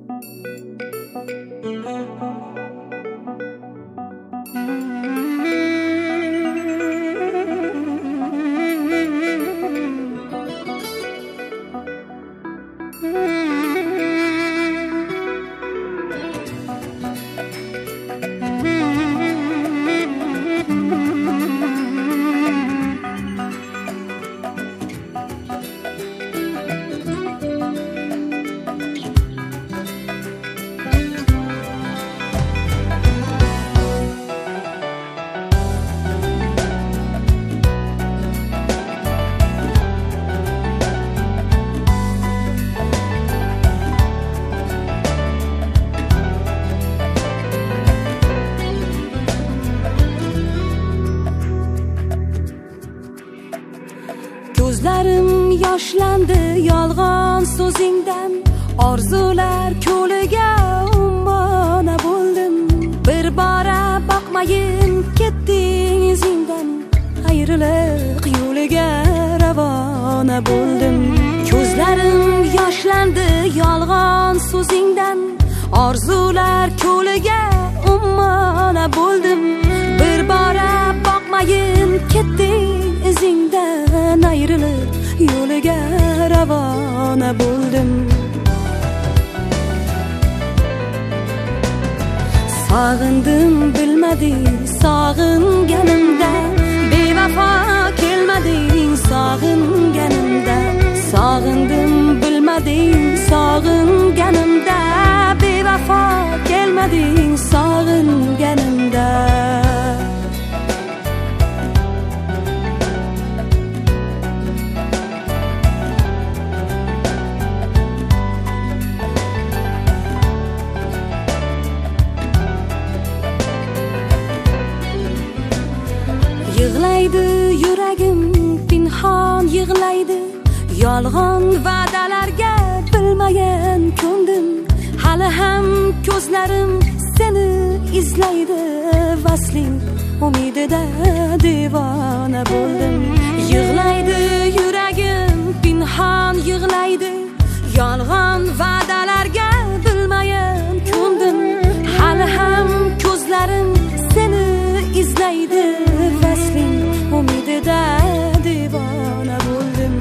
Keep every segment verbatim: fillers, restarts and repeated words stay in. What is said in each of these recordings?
Ko'zlarim yoshlandi yolg'on so'zingdan, orzular ko'liga ummona bo'ldim. Bir bora boqmayin ketding izingdan, ayriliq yo'liga ravona bo'ldim. Ko'zlarim yoshlandi yolg'on so'zingdan, orzular ko'liga ummona bo'ldim. Bir bora boqmayin ketding izingdan, ayriliq yo'liga ravona bo'ldim. Sog'indim bilmading sog'inganimda, bevafo kelmading sog'inganimda. Sog'indim bilmading sog'inganimda, bevafo kelmading sog'inganimda. Yig'laydi yuragim pinhon yig'laydi, yolg'on va'dalarga bilmagan ko'ndim. Hali ham ko'zlarim seni izlaydi, vasling umidida devona bo'ldim. Yig'laydi yuragim pinhon yig'laydi, yolg'on va'dalarga bilmagan ko'ndim. Hali ham ko'zlarim seni izlaydi, vasling umidida devona bo'ldim.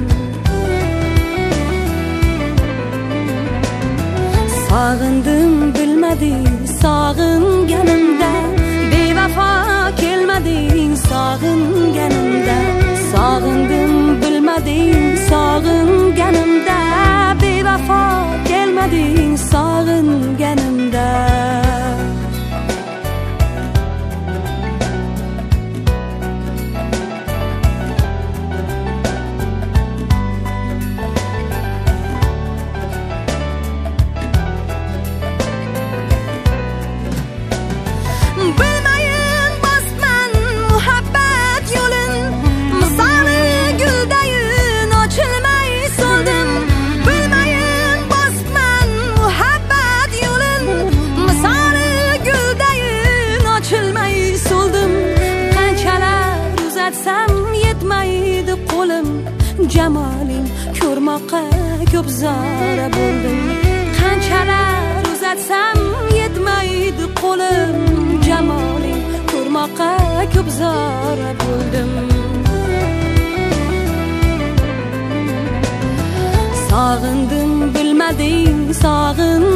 Sog'indim bilmading sog'inganimda, bevafo kelmading sog'inganimda. Sog'indim bilmading sog'inganimda, bevafo kelmading sog'inganimda. Yetmaydi qo'lim, jamoling ko'rmoqqa ko'p zora bo'ldim. Qanchalar uzatsam yetmaydi qo'lim, jamoling ko'rmoqqa ko'p zora bo'ldim. Sog'indim bilmading sog'in